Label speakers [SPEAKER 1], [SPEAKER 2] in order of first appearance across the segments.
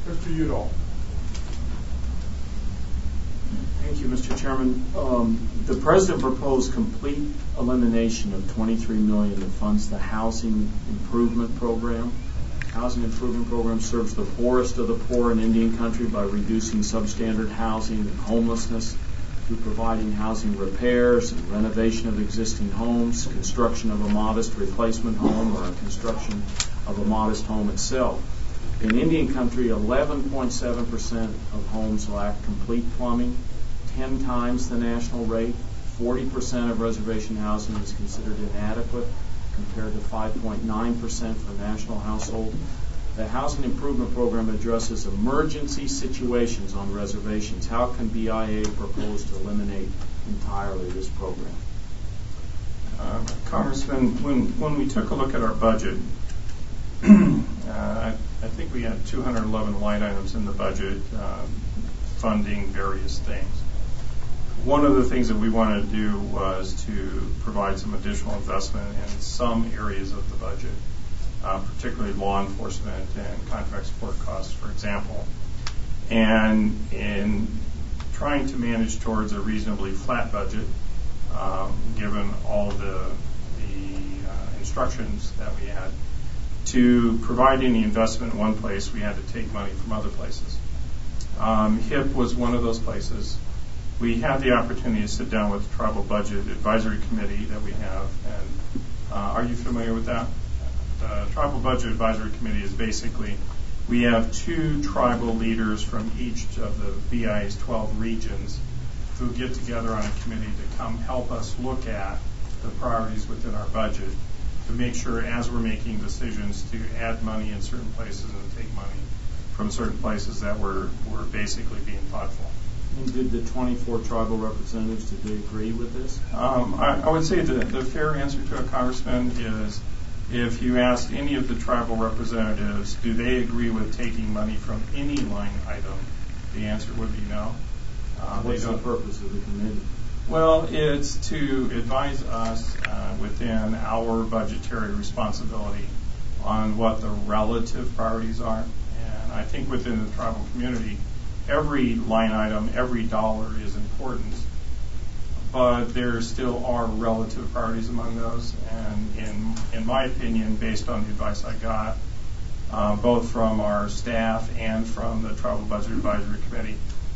[SPEAKER 1] Mr. Udall.
[SPEAKER 2] Thank you, Mr. Chairman. The President proposed complete elimination of $23 million that funds the Housing Improvement Program. Housing Improvement Program serves the poorest of the poor in Indian Country by reducing substandard housing and homelessness through providing housing repairs and renovation of existing homes, construction of a modest replacement home, or a construction of a modest home itself. In Indian Country, 11.7% of homes lack complete plumbing, 10 times the national rate. 40% of reservation housing is considered inadequate, compared to 5.9% for national household. The Housing Improvement Program addresses emergency situations on reservations. How can BIA propose to eliminate entirely this program?
[SPEAKER 3] Congressman, when we took a look at our budget, I think we had 211 line items in the budget funding various things. One of the things that we wanted to do was to provide some additional investment in some areas of the budget, particularly law enforcement and contract support costs, for example. And in trying to manage towards a reasonably flat budget, given all the instructions that we had, to provide any investment in one place, we had to take money from other places. HIP was one of those places. We had the opportunity to sit down with the Tribal Budget Advisory Committee that we have. And are you familiar with that? The Tribal Budget Advisory Committee is basically, we have 2 tribal leaders from each of the BIA's 12 regions who get together on a committee to come help us look at the priorities within our budget to make sure as we're making decisions to add money in certain places and take money from certain places that we're basically being thoughtful.
[SPEAKER 2] And did the 24 tribal representatives, did they agree with this?
[SPEAKER 3] I would say the fair answer to a congressman is if you asked any of the tribal representatives, do they agree with taking money from any line item, the answer would be no.
[SPEAKER 2] What's the purpose of the committee?
[SPEAKER 3] Well, it's to advise us within our budgetary responsibility on what the relative priorities are. And I think within the tribal community, every line item, every dollar is important, but there still are relative priorities among those. And in my opinion, based on the advice I got, both from our staff and from the Tribal Budget Advisory Committee,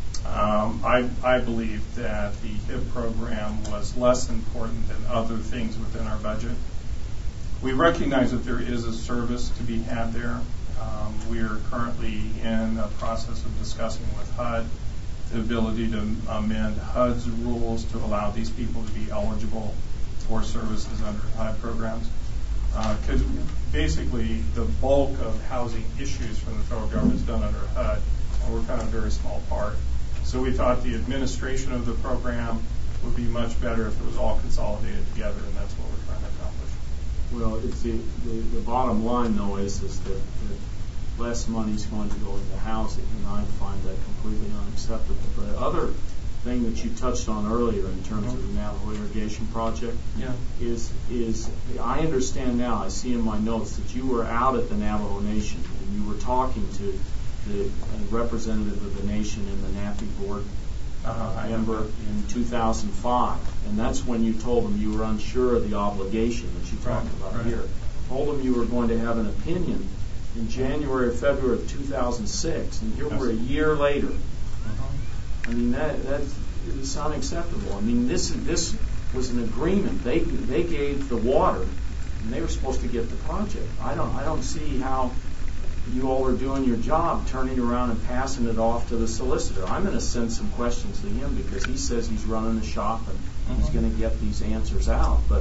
[SPEAKER 3] I believe that the HIP program was less important than other things within our budget. We recognize that there is a service to be had there. We are currently in the process of discussing with HUD the ability to amend HUD's rules to allow these people to be eligible for services under HUD programs. Because basically the bulk of housing issues from the federal government is done under HUD, and we're kind of a very small part. So we thought the administration of the program would be much better if it was all consolidated together, and that's what we're trying to accomplish.
[SPEAKER 2] Well, it's the bottom line, though, is that less money is going to go into housing, and I find that completely unacceptable. The other thing that you touched on earlier in terms of the Navajo Irrigation Project is I understand now, I see in my notes that you were out at the Navajo Nation, and you were talking to the representative of the nation in the NAPI board member in 2005, and that's when you told them you were unsure of the obligation that you talked about here. Told them you were going to have an opinion in January or February of 2006, and here we're a year later. I mean, that's unacceptable. I mean, this was an agreement. They gave the water, and they were supposed to get the project. I don't see how you all are doing your job, turning around and passing it off to the solicitor. I'm going to send some questions to him because he says he's running the shop and he's going to get these answers out. But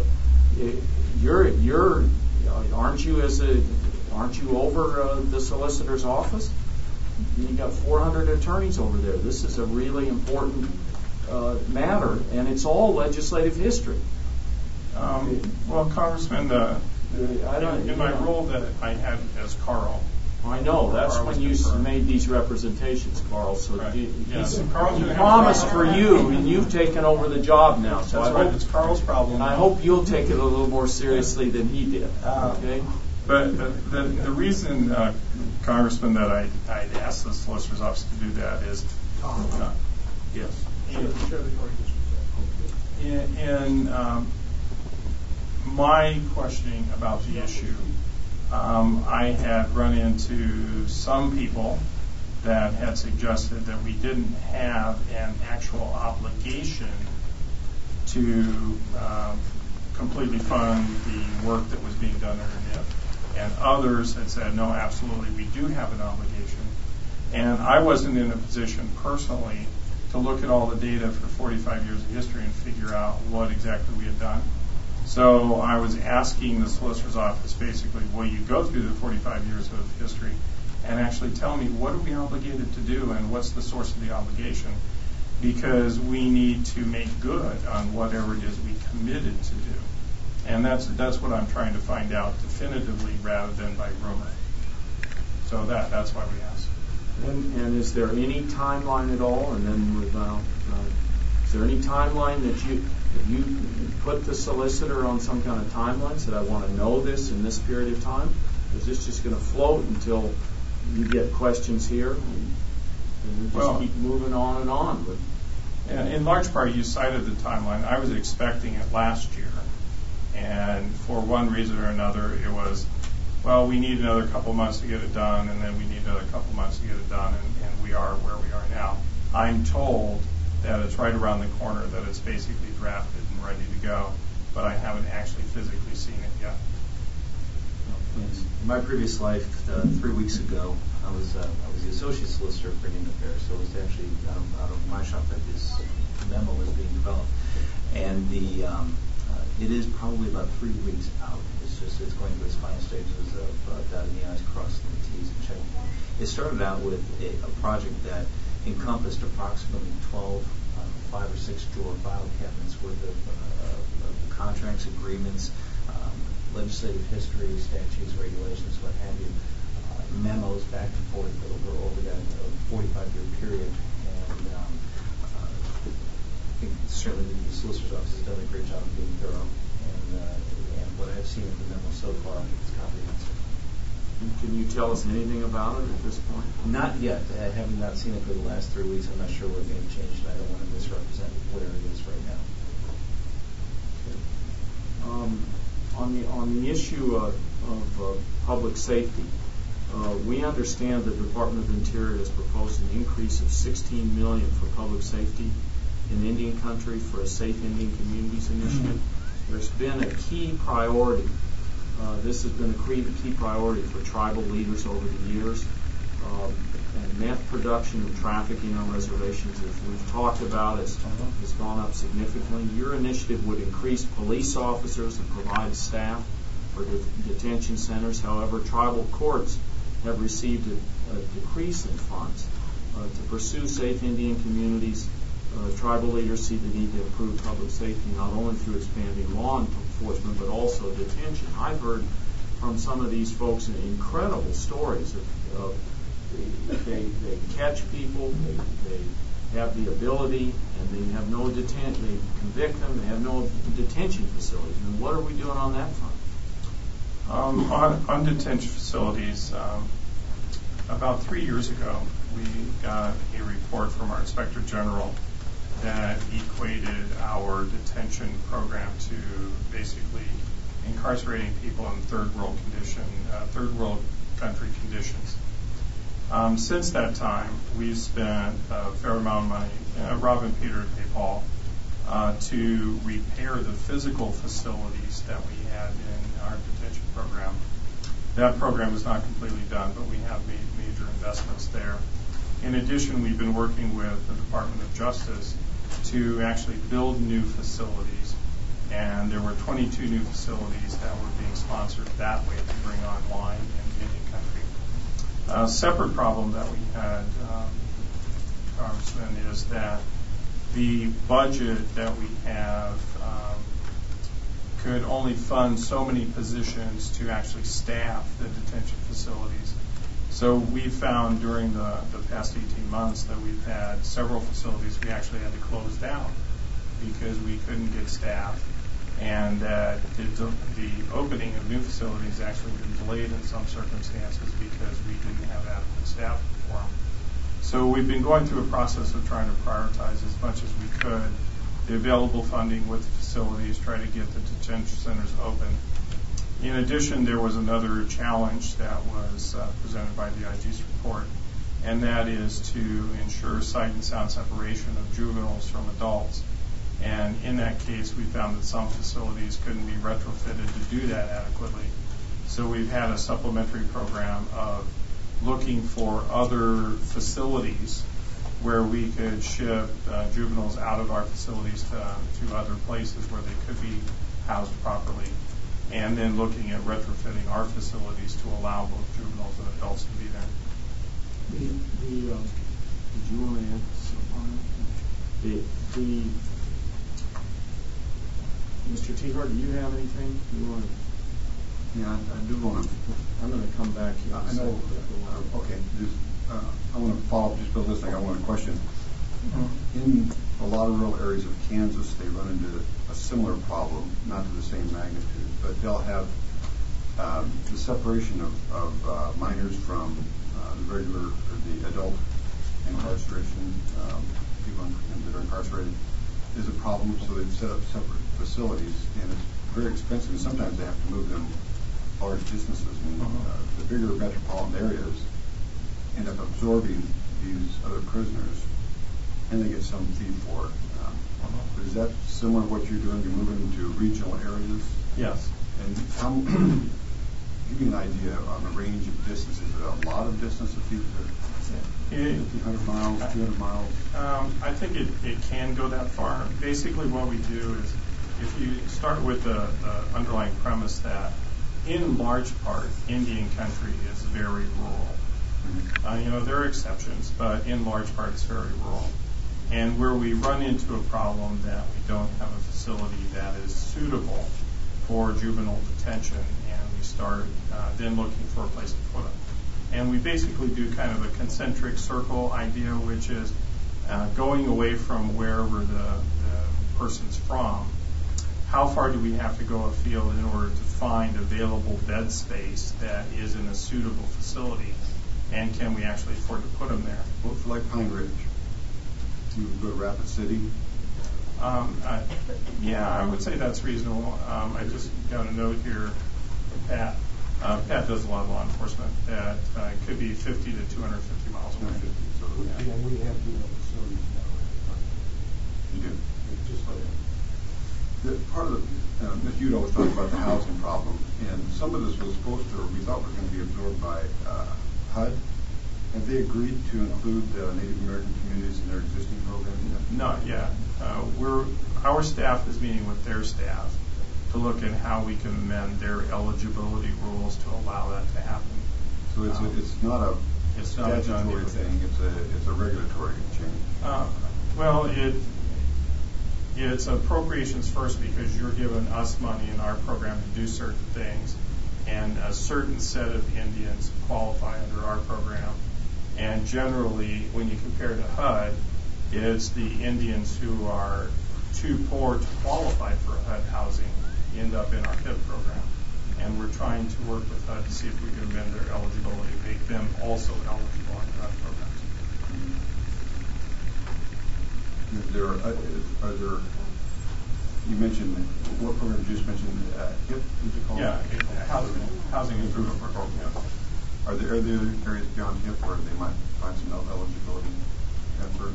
[SPEAKER 2] aren't you over the solicitor's office? You got 400 attorneys over there. This is a really important matter, and it's all legislative history.
[SPEAKER 3] Well, Congressman, in my role that I had as Carl.
[SPEAKER 2] I know, that's when you made these representations, Carl. So he
[SPEAKER 3] Carl
[SPEAKER 2] promised for you, and you've taken over the job now. So
[SPEAKER 3] that's right, it's Carl's problem.
[SPEAKER 2] I hope you'll take it a little more seriously than he did. Okay?
[SPEAKER 3] But the reason, Congressman, that I'd asked the solicitor's office to do that is,
[SPEAKER 2] Yes.
[SPEAKER 3] In my questioning about the issue, I had run into some people that had suggested that we didn't have an actual obligation to completely fund the work that was being done underneath. And others had said, no, absolutely, we do have an obligation. And I wasn't in a position personally to look at all the data for 45 years of history and figure out what exactly we had done. So I was asking the solicitor's office, basically, will you go through the 45 years of history and actually tell me what are we obligated to do and what's the source of the obligation? Because we need to make good on whatever it is we committed to do. And that's what I'm trying to find out definitively rather than by rumor. So that's why we asked.
[SPEAKER 2] And is there any timeline at all? And then is there any timeline that you put the solicitor on some kind of timeline? Said I want to know this in this period of time? Is this just going to float until you get questions here, and we just keep moving on and on?
[SPEAKER 3] In large part, you cited the timeline. I was expecting it last year, and for one reason or another, it was, well, we need another couple months to get it done, and then we need another couple months to get it done, and we are where we are now. I'm told that it's right around the corner, that it's basically drafted and ready to go, but I haven't actually physically seen it yet.
[SPEAKER 1] In my previous life, 3 weeks ago, I was the associate solicitor for Indian Affairs, so it was actually out of my shop that this memo was being developed. And it is probably about 3 weeks out. It's going through its final stages of dotting the I's, crossing the T's, and checking. It started out with a project that encompassed approximately 12 5 or 6 drawer file cabinets worth of contracts, agreements, legislative history, statutes, regulations, what have you, memos back and forth over that 45-year period. And I think certainly the solicitor's office has done a great job of being thorough. And what I've seen of the memo so far, I think it's comprehensive.
[SPEAKER 2] Can you tell us anything about it at this point?
[SPEAKER 1] Not yet. Having not seen it for the last 3 weeks, I'm not sure what may have changed, and I don't want to misrepresent where it is right now.
[SPEAKER 2] On the issue of public safety, we understand the Department of Interior has proposed an increase of $16 million for public safety in Indian country for a Safe Indian Communities initiative. There's been a key priority. This has been a key priority for tribal leaders over the years. And meth production and trafficking on reservations, as we've talked about, has gone up significantly. Your initiative would increase police officers and provide staff for detention centers. However, tribal courts have received a decrease in funds. To pursue safe Indian communities, tribal leaders see the need to improve public safety not only through expanding law enforcement but also detention. I've heard from some of these folks incredible stories of they catch people, they have the ability, and they have no detention. They convict them. They have no detention facilities. And what are we doing on that front?
[SPEAKER 3] On detention facilities, about 3 years ago, we got a report from our Inspector General that equated our detention program to basically incarcerating people in third world country conditions. Since that time, we've spent a fair amount of money, Rob and Peter and Paul, to repair the physical facilities that we had in our detention program. That program is not completely done, but we have made major investments there. In addition, we've been working with the Department of Justice to actually build new facilities, and there were 22 new facilities that were being sponsored that way to bring online in Indian country. A separate problem that we had, Congressman, is that the budget that we have could only fund so many positions to actually staff the detention facilities. So we found during the past 18 months that we've had several facilities we actually had to close down because we couldn't get staff. and that the opening of new facilities actually been delayed in some circumstances because we didn't have adequate staff for them. So we've been going through a process of trying to prioritize as much as we could the available funding with the facilities, try to get the detention centers open. In addition, there was another challenge that was presented by the IG's report, and that is to ensure sight and sound separation of juveniles from adults. And in that case, we found that some facilities couldn't be retrofitted to do that adequately. So we've had a supplementary program of looking for other facilities where we could ship juveniles out of our facilities to other places where they could be housed properly, and then looking at retrofitting our facilities to allow both juveniles and adults to be there.
[SPEAKER 2] Did you want to add something on that? Mr. Tehart, do you have anything you want to?
[SPEAKER 4] Yeah, I do want to.
[SPEAKER 2] I'm going to come back here.
[SPEAKER 4] I know. Okay. I want to follow up just by listening. I want to question. In a lot of rural areas of Kansas, they run into a similar problem, not to the same magnitude, but they'll have the separation of minors from the regular, or the adult incarceration, people that are incarcerated, is a problem. So they've set up separate facilities, and it's very expensive. And sometimes they have to move them large distances. And the bigger metropolitan areas end up absorbing these other prisoners, and they get some fee for it. Is that similar to what you're doing? You're moving to regional areas?
[SPEAKER 3] Yes.
[SPEAKER 4] And how, give me an idea on the range of distances. Is it a lot of distance of people? 100 miles, 200 miles?
[SPEAKER 3] I think it can go that far. Basically what we do is, if you start with the underlying premise that in large part Indian country is very rural. There are exceptions, but in large part it's very rural. And where we run into a problem that we don't have a facility that is suitable for juvenile detention, and we start then looking for a place to put them. And we basically do kind of a concentric circle idea, which is going away from wherever the person's from. How far do we have to go afield in order to find available bed space that is in a suitable facility? And can we actually afford to put them there?
[SPEAKER 4] Well, for like Pine Ridge, you would go to Rapid City?
[SPEAKER 3] Yeah, I would say that's reasonable. I just got a note here from Pat. Pat does a lot of law enforcement that could be 50 to 250 miles away.
[SPEAKER 4] So, yeah.
[SPEAKER 5] And we have juvenile facilities now.
[SPEAKER 4] You do?
[SPEAKER 5] Just like that.
[SPEAKER 4] Part of Ms. Udo was talking about the housing problem, and some of this was supposed to, or we thought was going to be absorbed by HUD. Have they agreed to include Native American communities in their existing programs?
[SPEAKER 3] Not yet. Our staff is meeting with their staff to look at how we can amend their eligibility rules to allow that to happen.
[SPEAKER 4] So it's not a statutory thing. It's a regulatory change.
[SPEAKER 3] Well, it's appropriations first, because you're giving us money in our program to do certain things, and a certain set of Indians qualify under our program. And generally, when you compare to HUD, it's the Indians who are too poor to qualify for HUD housing end up in our HIP program. And we're trying to work with HUD to see if we can amend their eligibility, make them also eligible under HUD programs.
[SPEAKER 4] You mentioned, what program did you just mention? HIP, is it called?
[SPEAKER 3] Yeah, housing improvement program.
[SPEAKER 4] Yeah. Are there areas beyond HIP where they might find some eligibility effort?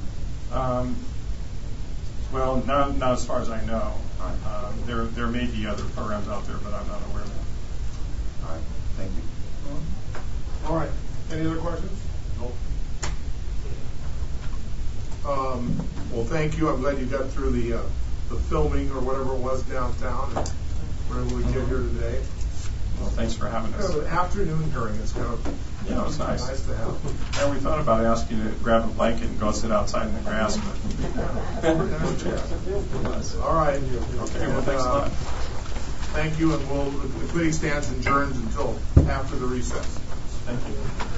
[SPEAKER 3] Well, not as far as I know.
[SPEAKER 4] Right.
[SPEAKER 3] There may be other programs out there, but I'm not aware of them.
[SPEAKER 4] All right. Thank you.
[SPEAKER 5] All right. Any other questions? No. Well, thank you. I'm glad you got through the filming or whatever it was downtown, and we're able to get here today.
[SPEAKER 3] Well, thanks for having us.
[SPEAKER 5] Kind of an afternoon hearing. It's kind of
[SPEAKER 3] it was nice.
[SPEAKER 5] Nice to have.
[SPEAKER 3] And we thought about asking you to grab a blanket and go sit outside in the grass, but
[SPEAKER 5] All right.
[SPEAKER 3] Okay, well, thanks a lot.
[SPEAKER 5] Thank you, and the committee stands adjourned until after the recess.
[SPEAKER 3] Thank you.